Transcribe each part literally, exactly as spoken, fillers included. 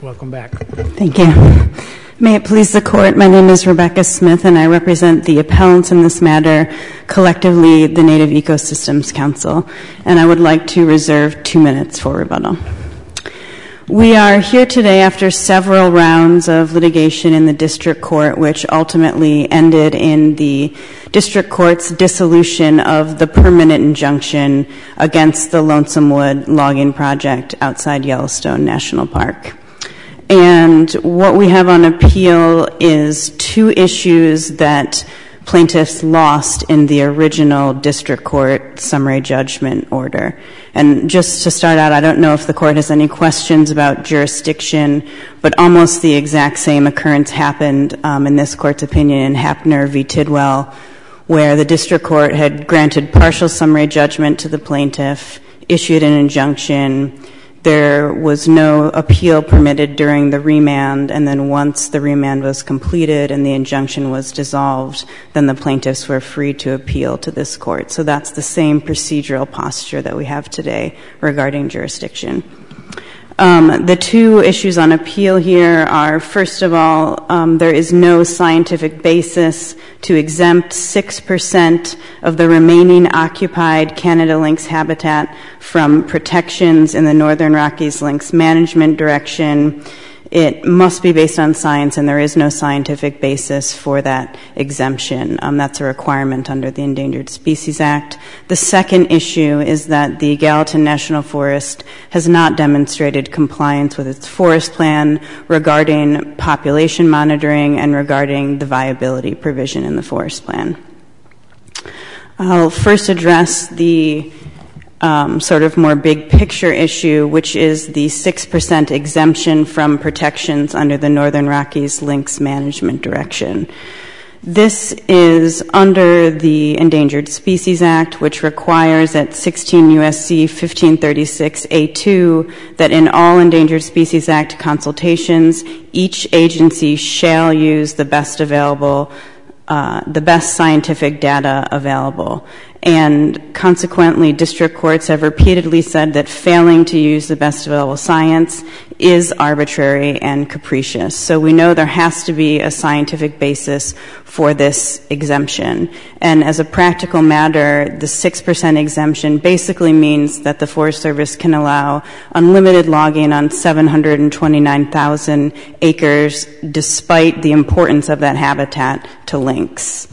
Welcome back. Thank you. May it please the Court, my name is Rebecca Smith, and I represent the appellants in this matter, collectively the Native Ecosystems Council, and I would like to reserve two minutes for rebuttal. We are here today after several rounds of litigation in the district court, which ultimately ended in the district court's dissolution of the permanent injunction against the Lonesome Wood logging project outside Yellowstone National Park. And what we have on appeal is two issues that plaintiffs lost in the original district court summary judgment order. And just to start out, I don't know if the court has any questions about jurisdiction, but almost the exact same occurrence happened um, in this court's opinion in Hapner v. Tidwell, where the district court had granted partial summary judgment to the plaintiff, issued an injunction. There was no appeal permitted during the remand, and then once the remand was completed and the injunction was dissolved, then the plaintiffs were free to appeal to this court. So that's the same procedural posture that we have today regarding jurisdiction. Um, the two issues on appeal here are, first of all, um, there is no scientific basis to exempt six percent of the remaining occupied Canada lynx habitat from protections in the Northern Rockies Lynx Management Direction. It must be based on science, and there is no scientific basis for that exemption. Um, that's a requirement under the Endangered Species Act. The second issue is that the Gallatin National Forest has not demonstrated compliance with its forest plan regarding population monitoring and regarding the viability provision in the forest plan. I'll first address the Um, sort of more big picture issue, which is the six percent exemption from protections under the Northern Rockies Lynx Management Direction. This is under the Endangered Species Act, which requires at sixteen U S C fifteen thirty-six A two that in all Endangered Species Act consultations, each agency shall use the best available, uh, the best scientific data available. And consequently, district courts have repeatedly said that failing to use the best available science is arbitrary and capricious. So we know there has to be a scientific basis for this exemption. And as a practical matter, the six percent exemption basically means that the Forest Service can allow unlimited logging on seven hundred twenty-nine thousand acres despite the importance of that habitat to lynx.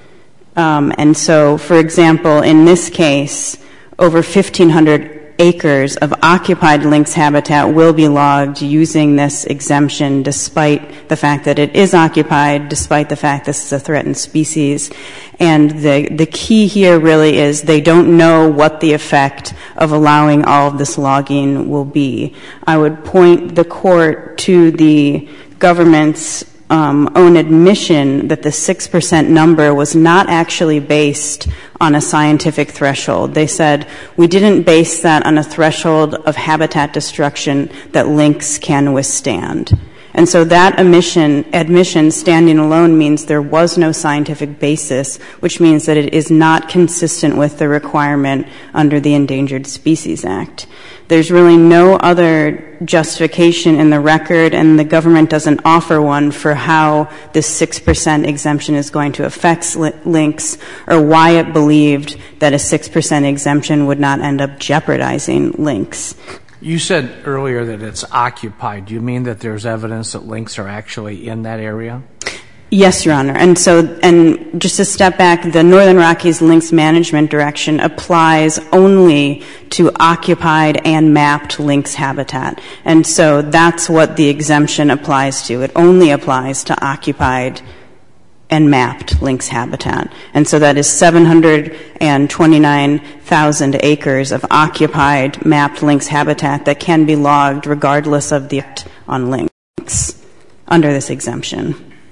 Um, and so, for example, in this case, over fifteen hundred acres of occupied lynx habitat will be logged using this exemption despite the fact that it is occupied, despite the fact this is a threatened species. And the, the key here really is they don't know what the effect of allowing all of this logging will be. I would point the court to the government's Um, own admission that the six percent number was not actually based on a scientific threshold. They said, we didn't base that on a threshold of habitat destruction that lynx can withstand. And so that admission, admission standing alone means there was no scientific basis, which means that it is not consistent with the requirement under the Endangered Species Act. There's really no other justification in the record, and the government doesn't offer one for how this six percent exemption is going to affect lynx or why it believed that a six percent exemption would not end up jeopardizing lynx. You said earlier that it's occupied. Do you mean that there's evidence that lynx are actually in that area? Yes, Your Honor. And so, and just to step back, the Northern Rockies Lynx Management Direction applies only to occupied and mapped lynx habitat. And so that's what the exemption applies to. It only applies to occupied and mapped lynx habitat. And so that is seven hundred twenty-nine thousand acres of occupied mapped lynx habitat that can be logged regardless of the effect on lynx under this exemption.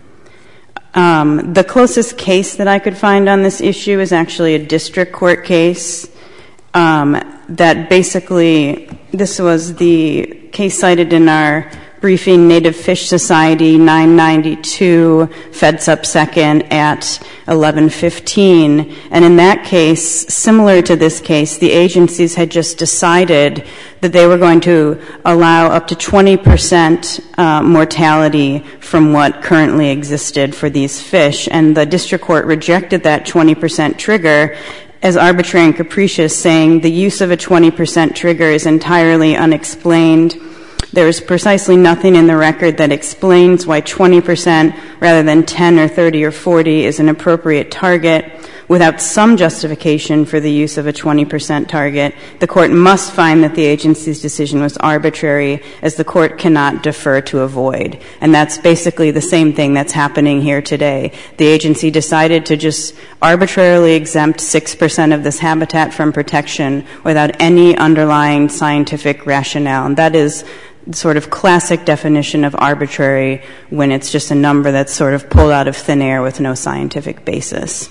Um, the closest case that I could find on this issue is actually a district court case um, that basically, this was the case cited in our briefing Native Fish Society nine ninety-two, FedSup second at eleven fifteen. And in that case, similar to this case, the agencies had just decided that they were going to allow up to twenty percent uh, mortality from what currently existed for these fish. And the district court rejected that twenty percent trigger as arbitrary and capricious, saying the use of a twenty percent trigger is entirely unexplained. There is precisely nothing in the record that explains why twenty percent rather than ten or thirty or forty is an appropriate target. Without some justification for the use of a twenty percent target, the court must find that the agency's decision was arbitrary, as the court cannot defer to a void. And that's basically the same thing that's happening here today. The agency decided to just arbitrarily exempt six percent of this habitat from protection without any underlying scientific rationale. And that is sort of classic definition of arbitrary, when it's just a number that's sort of pulled out of thin air with no scientific basis.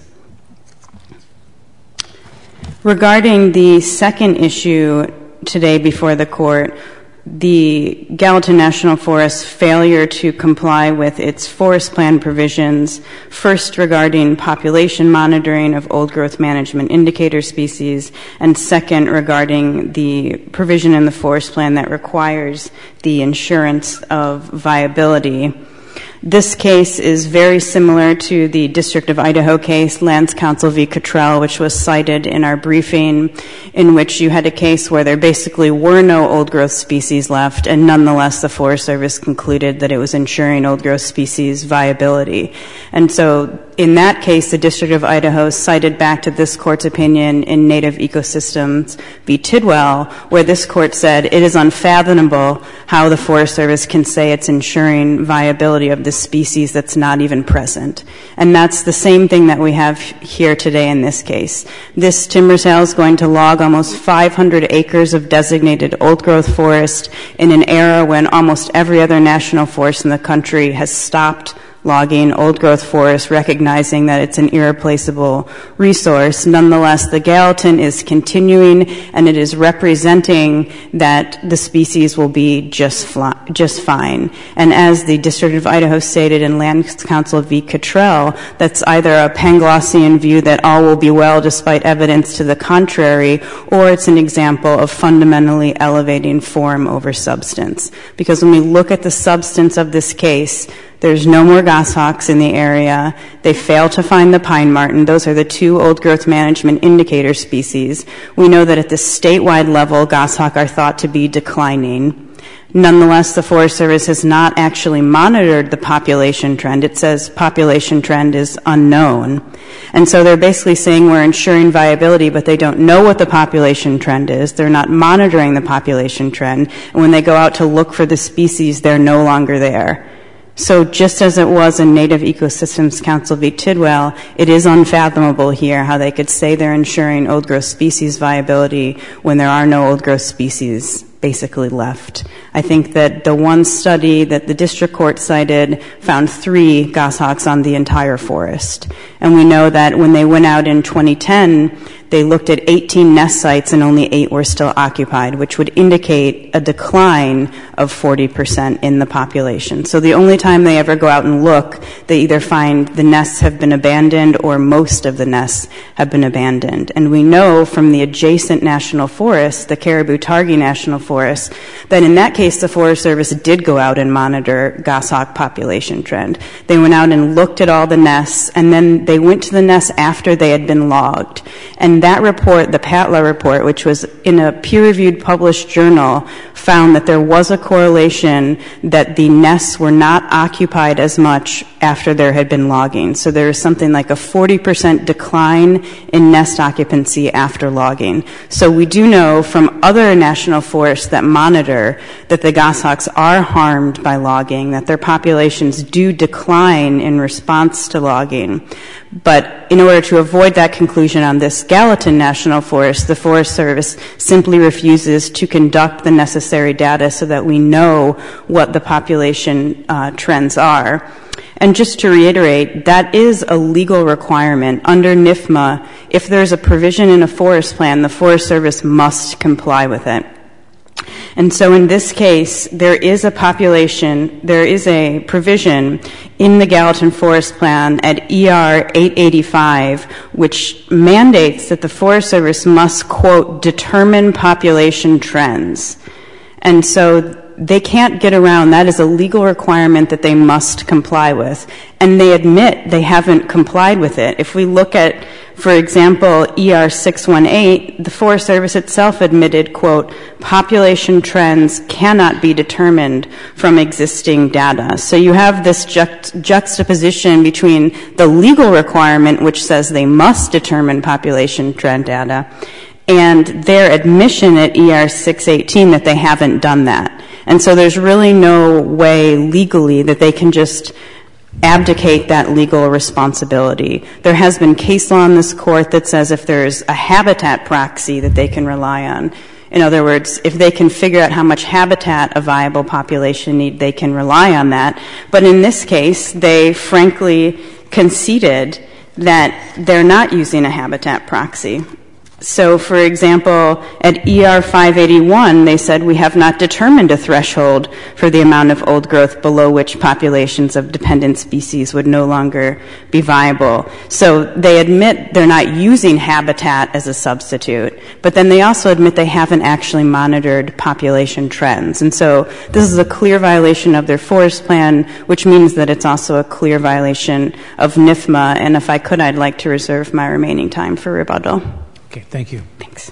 Regarding the second issue today before the court, the Gallatin National Forest's failure to comply with its forest plan provisions, first regarding population monitoring of old-growth management indicator species, and second regarding the provision in the forest plan that requires the insurance of viability. This case is very similar to the District of Idaho case, Lands Council v. Cottrell, which was cited in our briefing, in which you had a case where there basically were no old-growth species left, and nonetheless the Forest Service concluded that it was ensuring old-growth species viability. And so in that case, the District of Idaho cited back to this court's opinion in Native Ecosystems v. Tidwell, where this court said it is unfathomable how the Forest Service can say it's ensuring viability of this species that's not even present. And that's the same thing that we have here today in this case. This timber sale is going to log almost five hundred acres of designated old-growth forest in an era when almost every other national forest in the country has stopped logging old-growth forests, recognizing that it's an irreplaceable resource. Nonetheless, the Gallatin is continuing, and it is representing that the species will be just fly, just fine. And as the District of Idaho stated in Lands Council v. Cottrell, that's either a Panglossian view that all will be well despite evidence to the contrary, or it's an example of fundamentally elevating form over substance. Because when we look at the substance of this case, there's no more goshawks in the area. They fail to find the pine marten. Those are the two old-growth management indicator species. We know that at the statewide level, goshawk are thought to be declining. Nonetheless, the Forest Service has not actually monitored the population trend. It says population trend is unknown. And so they're basically saying we're ensuring viability, but they don't know what the population trend is. They're not monitoring the population trend. And when they go out to look for the species, they're no longer there. So just as it was in Native Ecosystems Council v. Tidwell, it is unfathomable here how they could say they're ensuring old-growth species viability when there are no old-growth species basically left. I think that the one study that the district court cited found three goshawks on the entire forest. And we know that when they went out in twenty ten, they looked at eighteen nest sites and only eight were still occupied, which would indicate a decline of forty percent in the population. So the only time they ever go out and look, they either find the nests have been abandoned or most of the nests have been abandoned. And we know from the adjacent national forest, the Caribou-Targhee National Forest, that in that case the Forest Service did go out and monitor goshawk population trend. They went out and looked at all the nests, and then they went to the nests after they had been logged. And that report, the Patla report, which was in a peer-reviewed published journal, found that there was a correlation that the nests were not occupied as much after there had been logging. So there was something like a forty percent decline in nest occupancy after logging. So we do know from other national forests that monitor that the goshawks are harmed by logging, that their populations do decline in response to logging. But in order to avoid that conclusion on this Gallatin National Forest, the Forest Service simply refuses to conduct the necessary data so that we know what the population uh, trends are. And just to reiterate, that is a legal requirement. Under N I F M A, if there's a provision in a forest plan, the Forest Service must comply with it. And so in this case, there is a population, there is a provision in the Gallatin Forest Plan at E R eight eighty-five, which mandates that the Forest Service must, quote, determine population trends. And so they can't get around. That is a legal requirement that they must comply with. And they admit they haven't complied with it. If we look at, for example, E R six eighteen, the Forest Service itself admitted, quote, population trends cannot be determined from existing data. So you have this juxt- juxtaposition between the legal requirement, which says they must determine population trend data, and their admission at E R six eighteen that they haven't done that. And so there's really no way legally that they can just abdicate that legal responsibility. There has been case law in this court that says if there's a habitat proxy that they can rely on, in other words, if they can figure out how much habitat a viable population need, they can rely on that. But in this case, they frankly conceded that they're not using a habitat proxy. So, for example, at E R five eighty-one, they said we have not determined a threshold for the amount of old growth below which populations of dependent species would no longer be viable. So they admit they're not using habitat as a substitute, but then they also admit they haven't actually monitored population trends. And so this is a clear violation of their forest plan, which means that it's also a clear violation of N I F M A. And if I could, I'd like to reserve my remaining time for rebuttal. Okay, thank you. Thanks.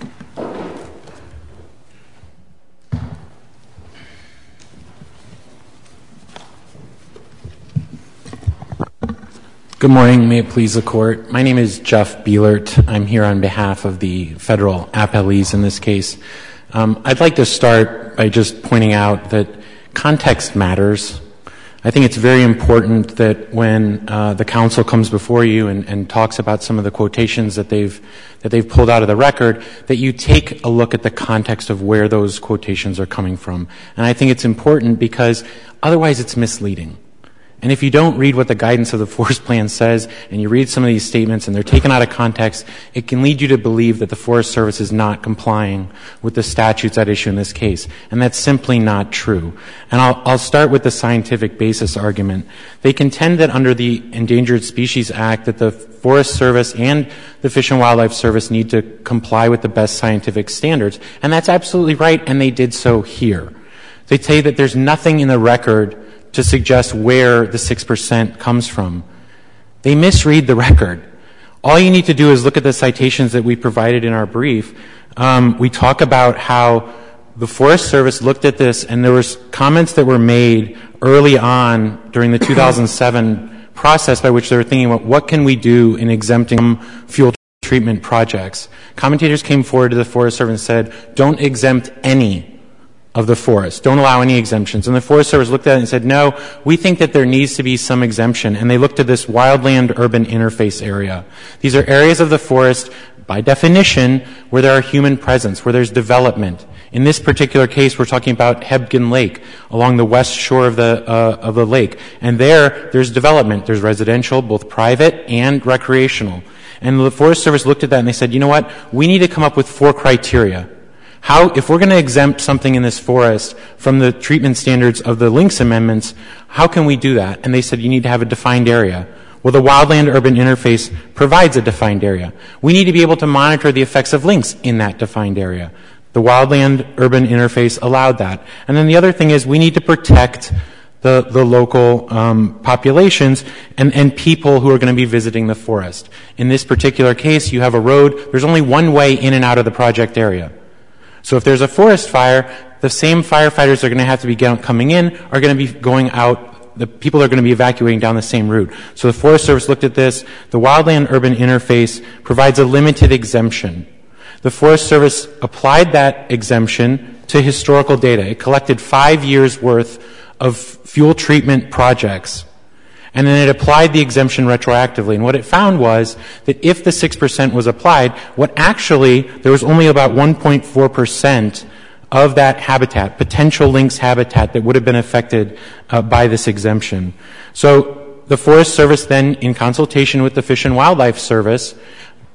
Good morning. May it please the Court. My name is Jeff Bielert. I'm here on behalf of the federal appellees in this case. Um, I'd like to start by just pointing out that context matters. I think it's very important that when uh, the council comes before you and, and talks about some of the quotations that they've that they've pulled out of the record, that you take a look at the context of where those quotations are coming from. And I think it's important because otherwise it's misleading. And if you don't read what the guidance of the forest plan says and you read some of these statements and they're taken out of context, it can lead you to believe that the Forest Service is not complying with the statutes at issue in this case. And that's simply not true. And I'll, I'll start with the scientific basis argument. They contend that under the Endangered Species Act that the Forest Service and the Fish and Wildlife Service need to comply with the best scientific standards. And that's absolutely right, and they did so here. They say that there's nothing in the record to suggest where the six percent comes from. They misread the record. All you need to do is look at the citations that we provided in our brief. Um, we talk about how the Forest Service looked at this and there was comments that were made early on during the two thousand seven process by which they were thinking about what can we do in exempting fuel treatment projects. Commentators came forward to the Forest Service and said, don't exempt any of the forest. Don't allow any exemptions. And the Forest Service looked at it and said, no, we think that there needs to be some exemption. And they looked at this wildland-urban interface area. These are areas of the forest, by definition, where there are human presence, where there's development. In this particular case, we're talking about Hebgen Lake, along the west shore of the, uh, of the lake. And there, there's development. There's residential, both private and recreational. And the Forest Service looked at that and they said, you know what? We need to come up with four criteria. How, if we're going to exempt something in this forest from the treatment standards of the Lynx amendments, how can we do that? And they said you need to have a defined area. Well, the wildland-urban interface provides a defined area. We need to be able to monitor the effects of lynx in that defined area. The wildland-urban interface allowed that. And then the other thing is we need to protect the, the local um, populations and, and people who are going to be visiting the forest. In this particular case, you have a road. There's only one way in and out of the project area. So if there's a forest fire, the same firefighters that are going to have to be coming in are going to be going out. The people are going to be evacuating down the same route. So the Forest Service looked at this. The wildland-urban interface provides a limited exemption. The Forest Service applied that exemption to historical data. It collected five years' worth of fuel treatment projects. And then it applied the exemption retroactively. And what it found was that if the six percent was applied, what actually, there was only about one point four percent of that habitat, potential lynx habitat, that would have been affected uh, by this exemption. So the Forest Service then, in consultation with the Fish and Wildlife Service,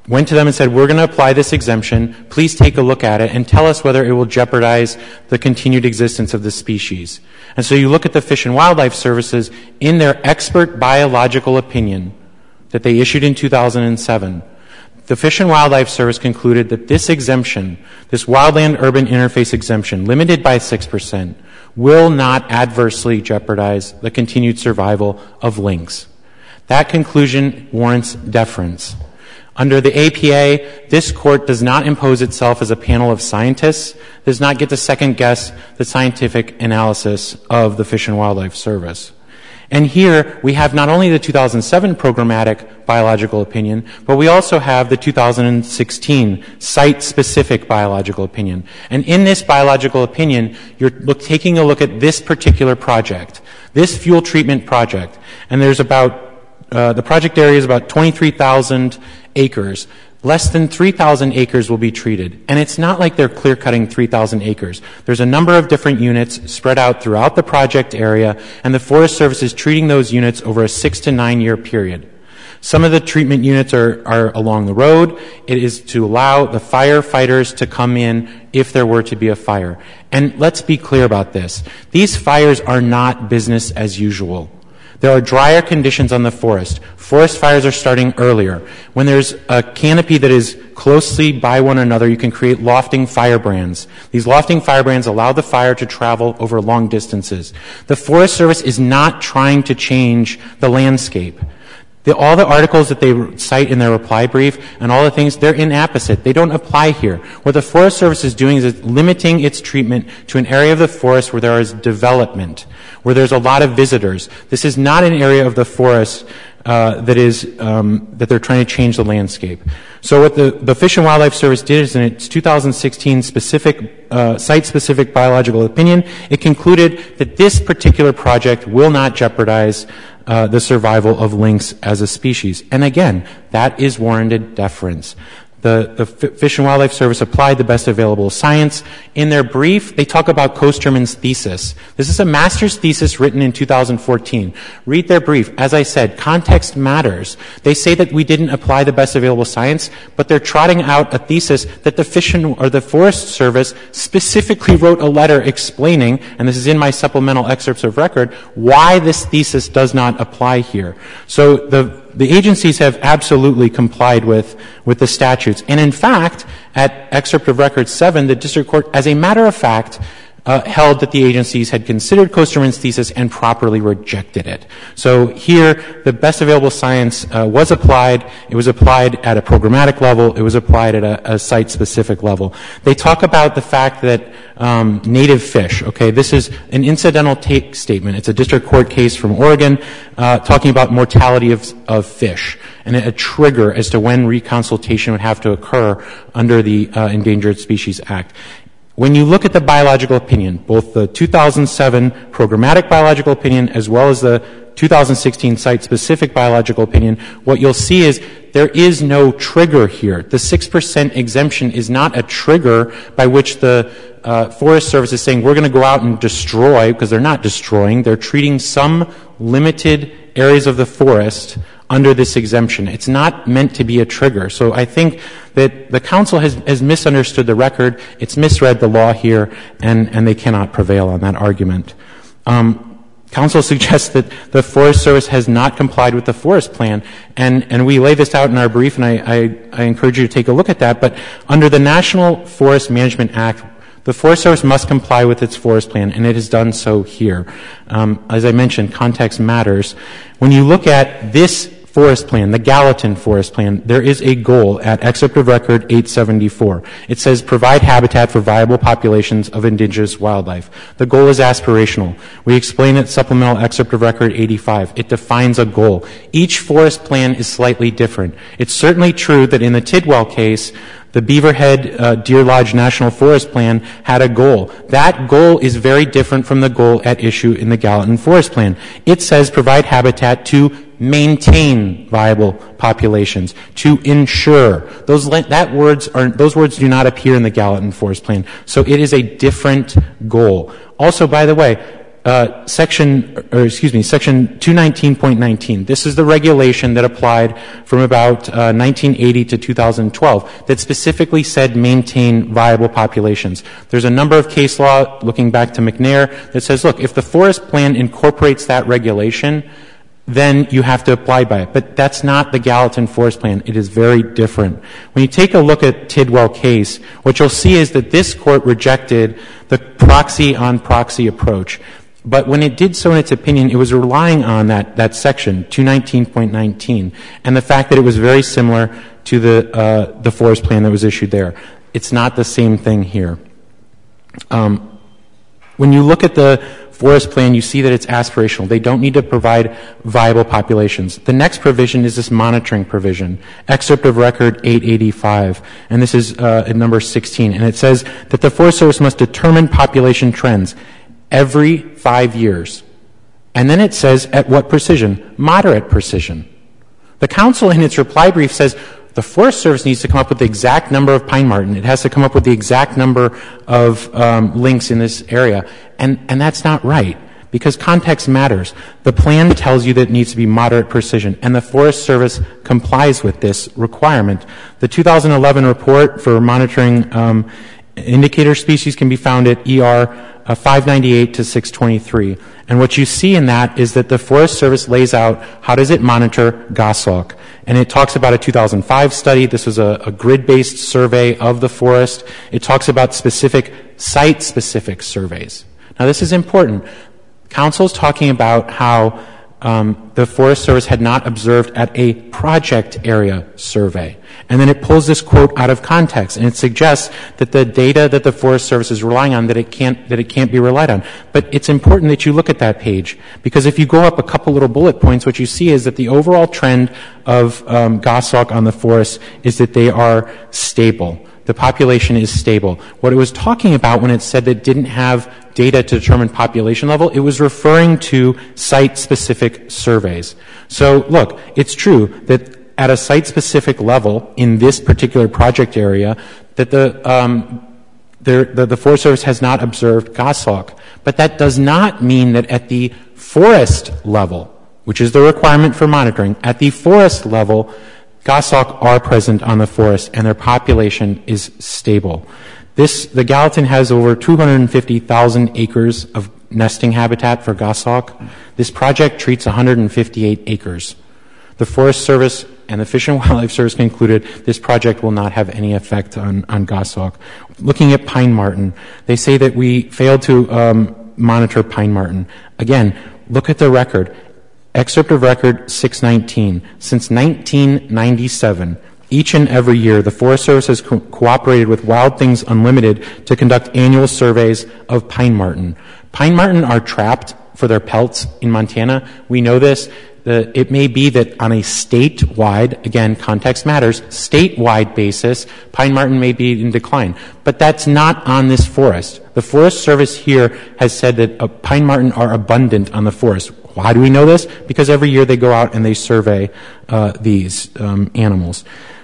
went to them and said, we're going to apply this exemption. Please take a look at it and tell us whether it will jeopardize the continued existence of the species. And so you look at the Fish and Wildlife Services in their expert biological opinion that they issued in two thousand seven. The Fish and Wildlife Service concluded that this exemption, this wildland-urban interface exemption, limited by six percent, will not adversely jeopardize the continued survival of lynx. That conclusion warrants deference. Under the A P A, this court does not impose itself as a panel of scientists, does not get to second-guess the scientific analysis of the Fish and Wildlife Service. And here, we have not only the two thousand seven programmatic biological opinion, but we also have the two thousand sixteen site-specific biological opinion. And in this biological opinion, you're look, taking a look at this particular project, this fuel treatment project. And there's about, uh, the project area is about twenty-three thousand acres. Less than three thousand acres will be treated. And it's not like they're clear-cutting three thousand acres. There's a number of different units spread out throughout the project area, and the Forest Service is treating those units over a six to nine year period. Some of the treatment units are, are along the road. It is to allow the firefighters to come in if there were to be a fire. And let's be clear about this. These fires are not business as usual. There are drier conditions on the forest. Forest fires are starting earlier. When there's a canopy that is closely by one another, you can create lofting firebrands. These lofting firebrands allow the fire to travel over long distances. The Forest Service is not trying to change the landscape. The, all the articles that they cite in their reply brief and all the things, they're inapposite. They don't apply here. What the Forest Service is doing is it's limiting its treatment to an area of the forest where there is development, where there's a lot of visitors. This is not an area of the forest uh, that is um, that they're trying to change the landscape. So what the, the Fish and Wildlife Service did is in its two thousand sixteen specific, uh, site-specific biological opinion, it concluded that this particular project will not jeopardize Uh, the survival of lynx as a species. And again, that is warranted deference. The, the F- Fish and Wildlife Service applied the best available science. In their brief, they talk about Kosterman's thesis. This is a master's thesis written in two thousand fourteen. Read their brief. As I said, context matters. They say that we didn't apply the best available science, but they're trotting out a thesis that the Fish and, or the Forest Service specifically wrote a letter explaining, and this is in my supplemental excerpts of record, why this thesis does not apply here. So the The agencies have absolutely complied with, with the statutes. And in fact, at excerpt of record seven, the district court, as a matter of fact, uh, held that the agencies had considered Kosterman's thesis and properly rejected it. So here, the best available science uh, was applied. It was applied at a programmatic level. It was applied at a, a site-specific level. They talk about the fact that um, native fish, okay, this is an incidental take statement. It's a district court case from Oregon uh, talking about mortality of, of fish and a trigger as to when reconsultation would have to occur under the uh, Endangered Species Act. When you look at the biological opinion, both the two thousand seven programmatic biological opinion as well as the two thousand sixteen site-specific biological opinion, what you'll see is there is no trigger here. The six percent exemption is not a trigger by which the uh, Forest Service is saying we're going to go out and destroy, because they're not destroying. They're treating some limited areas of the forest under this exemption. It's not meant to be a trigger. So I think that the council has, has misunderstood the record. It's misread the law here, and, and they cannot prevail on that argument. Um, Council suggests that the Forest Service has not complied with the forest plan, and, and we lay this out in our brief, and I, I, I encourage you to take a look at that. But under the National Forest Management Act, the Forest Service must comply with its forest plan, and it has done so here. Um, as I mentioned, context matters. When you look at this forest plan, the Gallatin Forest Plan, there is a goal at excerpt of record eight seventy-four. It says provide habitat for viable populations of indigenous wildlife. The goal is aspirational. We explain it supplemental excerpt of record eighty-five. It defines a goal. Each forest plan is slightly different. It's certainly true that in the Tidwell case, the Beaverhead uh, Deer Lodge National Forest Plan had a goal. That goal is very different from the goal at issue in the Gallatin Forest Plan. It says provide habitat to maintain viable populations, to ensure. Those that words are those words do not appear in the Gallatin Forest Plan. So it is a different goal. Also, by the way, uh, section, or excuse me, section two nineteen point nineteen. This is the regulation that applied from about uh, nineteen eighty to two thousand twelve that specifically said maintain viable populations. There's a number of case law, looking back to McNair, that says, look, if the forest plan incorporates that regulation, then you have to abide by it. But that's not the Gallatin Forest Plan. It is very different. When you take a look at Tidwell case, what you'll see is that this court rejected the proxy-on-proxy approach. But when it did so in its opinion, it was relying on that, that section, two nineteen point nineteen, and the fact that it was very similar to the, uh, the forest plan that was issued there. It's not the same thing here. Um, when you look at the forest plan, you see that it's aspirational. They don't need to provide viable populations. The next provision is this monitoring provision, excerpt of record eight eighty-five, and this is uh, at number sixteen, and it says that the Forest Service must determine population trends every five years. And then it says at what precision? Moderate precision. The council in its reply brief says the Forest Service needs to come up with the exact number of pine marten. It has to come up with the exact number of um, lynx in this area. And, and that's not right, because context matters. The plan tells you that it needs to be moderate precision, and the Forest Service complies with this requirement. The two thousand eleven report for monitoring um, indicator species can be found at E R uh, five ninety-eight to six twenty-three. And what you see in that is that the Forest Service lays out how does it monitor goshawk. And it talks about a two thousand five study. This was a, a grid-based survey of the forest. It talks about specific site-specific surveys. Now, this is important. Council is talking about how um, the Forest Service had not observed at a project area survey. And then it pulls this quote out of context, and it suggests that the data that the Forest Service is relying on, that it can't, that it can't be relied on. But it's important that you look at that page, because if you go up a couple little bullet points, what you see is that the overall trend of um, goshawk on the forest is that they are stable. The population is stable. What it was talking about when it said that it didn't have data to determine population level, it was referring to site-specific surveys. So, look, it's true that at a site-specific level in this particular project area, that the, um, the, the, the Forest Service has not observed goshawk. But that does not mean that at the forest level, which is the requirement for monitoring, at the forest level, goshawk are present on the forest and their population is stable. This, the Gallatin has over two hundred fifty thousand acres of nesting habitat for goshawk. This project treats one hundred fifty-eight acres. The Forest Service and the Fish and Wildlife Service concluded this project will not have any effect on, on goshawk. Looking at pine marten, they say that we failed to um, monitor pine marten. Again, look at the record. Excerpt of record six nineteen. Since nineteen ninety-seven, each and every year, the Forest Service has co- cooperated with Wild Things Unlimited to conduct annual surveys of pine marten. Pine marten are trapped for their pelts in Montana. We know this. The, it may be that on a statewide, again, context matters, statewide basis, pine marten may be in decline. But that's not on this forest. The Forest Service here has said that uh, pine marten are abundant on the forest. Why do we know this? Because every year they go out and they survey uh, these um, animals.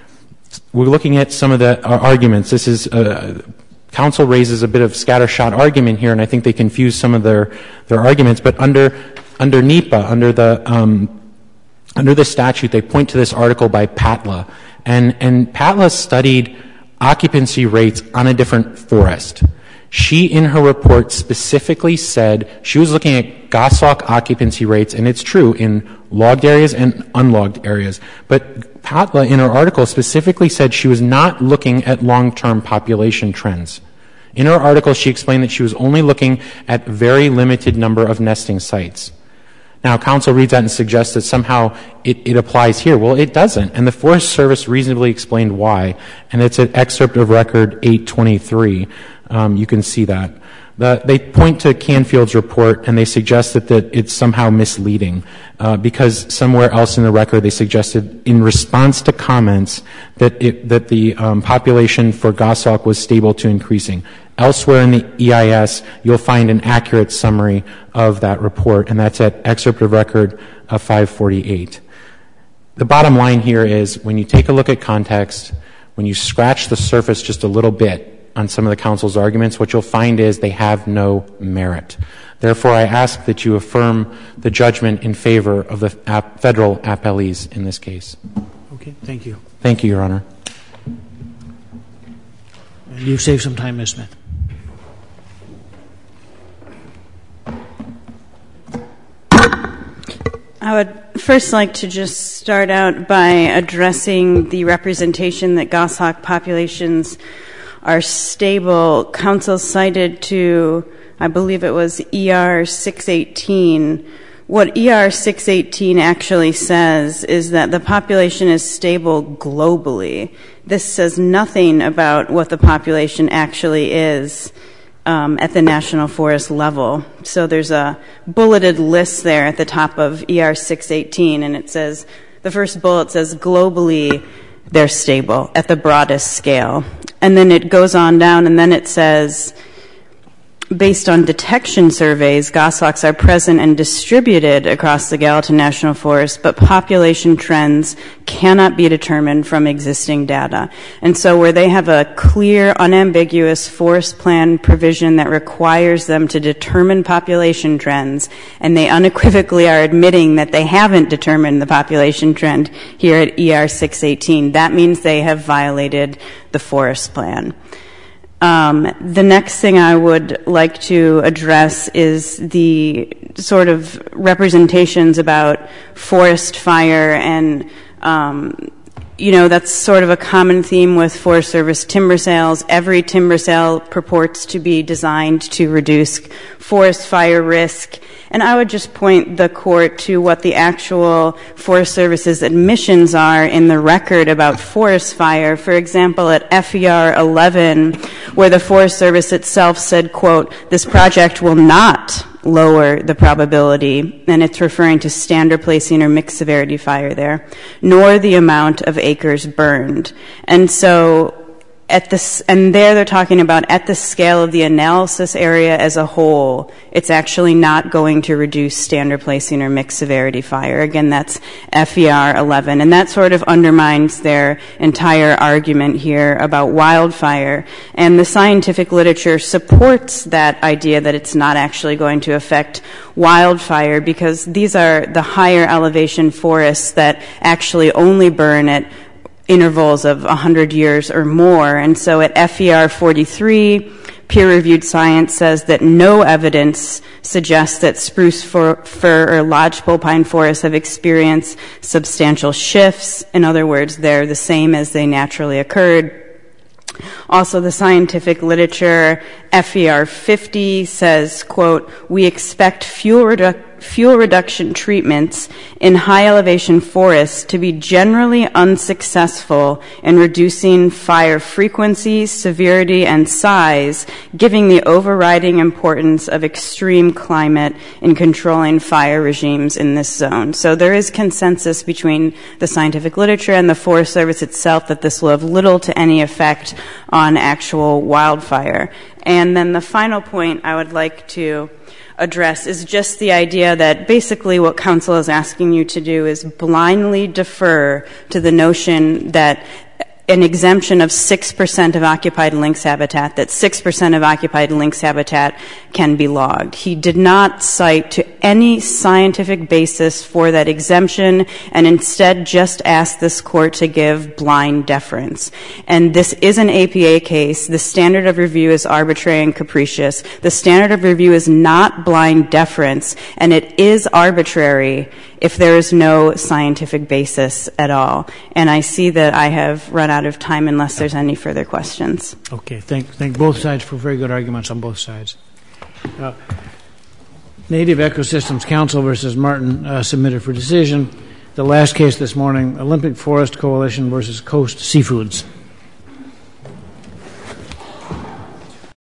We're looking at some of the uh, arguments. This is uh, council raises a bit of scattershot argument here, and I think they confuse some of their their arguments. But under under NEPA, under the um, under the statute, they point to this article by Patla, and and Patla studied occupancy rates on a different forest. She, in her report, specifically said she was looking at goshawk occupancy rates, and it's true in logged areas and unlogged areas. But Patla, in her article, specifically said she was not looking at long-term population trends. In her article, she explained that she was only looking at a very limited number of nesting sites. Now, council reads that and suggests that somehow it, it applies here. Well, it doesn't, and the Forest Service reasonably explained why, and it's an excerpt of record eight twenty-three. Um, you can see that. The, they point to Canfield's report, and they suggest that, that it's somehow misleading uh, because somewhere else in the record they suggested, in response to comments, that it, that the um, population for goshawk was stable to increasing. Elsewhere in the E I S, you'll find an accurate summary of that report, and that's at excerpt of record uh, five forty-eight. The bottom line here is, when you take a look at context, when you scratch the surface just a little bit, on some of the council's arguments, what you'll find is they have no merit. Therefore, I ask that you affirm the judgment in favor of the ap- federal appellees in this case. Okay, thank you. Thank you, Your Honor. And you've saved some time, Miz Smith. I would first like to just start out by addressing the representation that goshawk populations are stable. Council cited to, I believe it was E R six eighteen. What E R six eighteen actually says is that the population is stable globally. This says nothing about what the population actually is Um, at the national forest level. So there's a bulleted list there at the top of E R six eighteen, and it says, the first bullet says, globally they're stable at the broadest scale. And then it goes on down, and then it says, based on detection surveys, goshawks are present and distributed across the Gallatin National Forest, but population trends cannot be determined from existing data. And so where they have a clear, unambiguous forest plan provision that requires them to determine population trends, and they unequivocally are admitting that they haven't determined the population trend here at E R six eighteen, that means they have violated the forest plan. Um, the next thing I would like to address is the sort of representations about forest fire, and um, you know, that's sort of a common theme with Forest Service timber sales. Every timber sale purports to be designed to reduce forest fire risk. And I would just point the court to what the actual Forest Service's admissions are in the record about forest fire. For example, at F E R eleven, where the Forest Service itself said, quote, this project will not lower the probability, and it's referring to standard placing or mixed severity fire there, nor the amount of acres burned. And so at this, and there they're talking about at the scale of the analysis area as a whole, it's actually not going to reduce standard placing or mixed severity fire. Again, that's F E R eleven, and that sort of undermines their entire argument here about wildfire. And the scientific literature supports that idea that it's not actually going to affect wildfire, because these are the higher elevation forests that actually only burn at intervals of one hundred years or more. And so at F E R forty-three, peer-reviewed science says that no evidence suggests that spruce, fir, fir or lodgepole pine forests have experienced substantial shifts. In other words, they're the same as they naturally occurred. Also, the scientific literature, F E R fifty, says, quote, we expect fuel redu- fuel reduction treatments in high elevation forests to be generally unsuccessful in reducing fire frequency, severity, and size, giving the overriding importance of extreme climate in controlling fire regimes in this zone. So there is consensus between the scientific literature and the Forest Service itself that this will have little to any effect on actual wildfire. And then the final point I would like to address is just the idea that basically what council is asking you to do is blindly defer to the notion that an exemption of six percent of occupied lynx habitat, that six percent of occupied lynx habitat can be logged. He did not cite to any scientific basis for that exemption, and instead just asked this court to give blind deference. And this is an A P A case. The standard of review is arbitrary and capricious. The standard of review is not blind deference, and it is arbitrary if there is no scientific basis at all. And I see that I have run out of time unless there's any further questions. Okay, thank, thank both sides for very good arguments on both sides. Uh, Native Ecosystems Council versus Martin uh, submitted for decision. The last case this morning, Olympic Forest Coalition versus Coast Seafoods.